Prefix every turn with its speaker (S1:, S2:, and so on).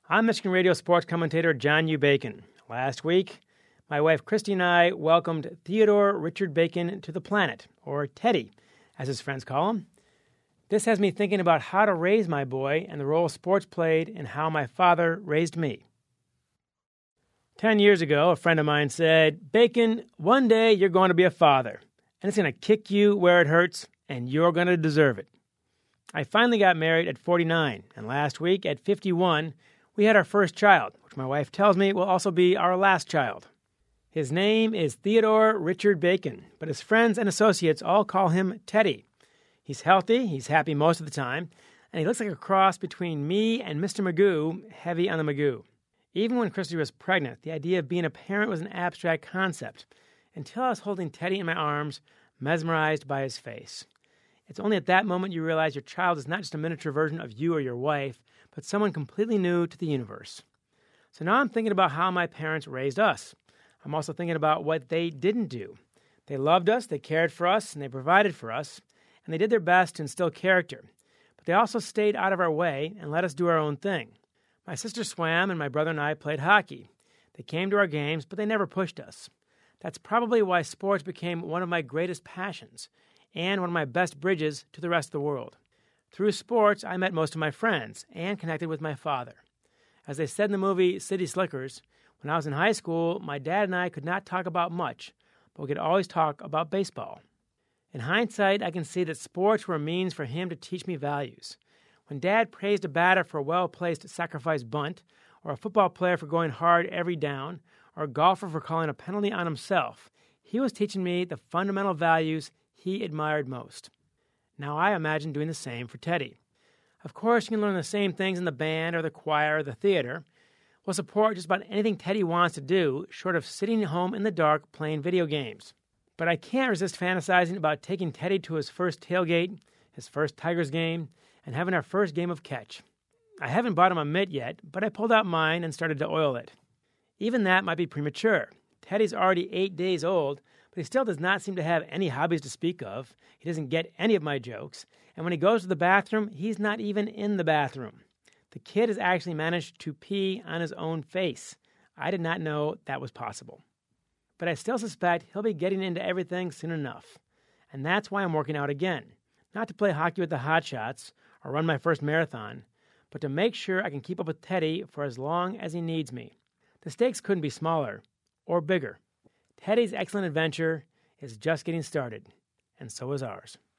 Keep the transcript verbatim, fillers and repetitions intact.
S1: I'm Michigan radio sports commentator John U. Bacon. Last week, my wife Christy and I welcomed Theodore Richard Bacon to the planet, or Teddy, as his friends call him. This has me thinking about how to raise my boy and the role sports played in how my father raised me. Ten years ago, a friend of mine said, "Bacon, one day you're going to be a father, and it's going to kick you where it hurts, and you're going to deserve it." I finally got married at forty-nine, and last week at fifty-one, we had our first child, which my wife tells me will also be our last child. His name is Theodore Richard Bacon, but his friends and associates all call him Teddy. He's healthy, he's happy most of the time, and he looks like a cross between me and Mister Magoo, heavy on the Magoo. Even when Christy was pregnant, the idea of being a parent was an abstract concept, until I was holding Teddy in my arms, mesmerized by his face. It's only at that moment you realize your child is not just a miniature version of you or your wife, but someone completely new to the universe. So now I'm thinking about how my parents raised us. I'm also thinking about what they didn't do. They loved us, they cared for us, and they provided for us, and they did their best to instill character. But they also stayed out of our way and let us do our own thing. My sister swam, and my brother and I played hockey. They came to our games, but they never pushed us. That's probably why sports became one of my greatest passions, and one of my best bridges to the rest of the world. Through sports, I met most of my friends and connected with my father. As they said in the movie City Slickers, when I was in high school, my dad and I could not talk about much, but we could always talk about baseball. In hindsight, I can see that sports were a means for him to teach me values. When Dad praised a batter for a well-placed sacrifice bunt, or a football player for going hard every down, or a golfer for calling a penalty on himself, he was teaching me the fundamental values he admired most. Now I imagine doing the same for Teddy. Of course, you can learn the same things in the band or the choir or the theater. We'll support just about anything Teddy wants to do, short of sitting home in the dark playing video games. But I can't resist fantasizing about taking Teddy to his first tailgate, his first Tigers game, and having our first game of catch. I haven't bought him a mitt yet, but I pulled out mine and started to oil it. Even that might be premature. Teddy's already eight days old, but he still does not seem to have any hobbies to speak of. He doesn't get any of my jokes, and when he goes to the bathroom, he's not even in the bathroom. The kid has actually managed to pee on his own face. I did not know that was possible. But I still suspect he'll be getting into everything soon enough. And that's why I'm working out again. Not to play hockey with the Hotshots or run my first marathon, but to make sure I can keep up with Teddy for as long as he needs me. The stakes couldn't be smaller or bigger. Teddy's excellent adventure is just getting started, and so is ours.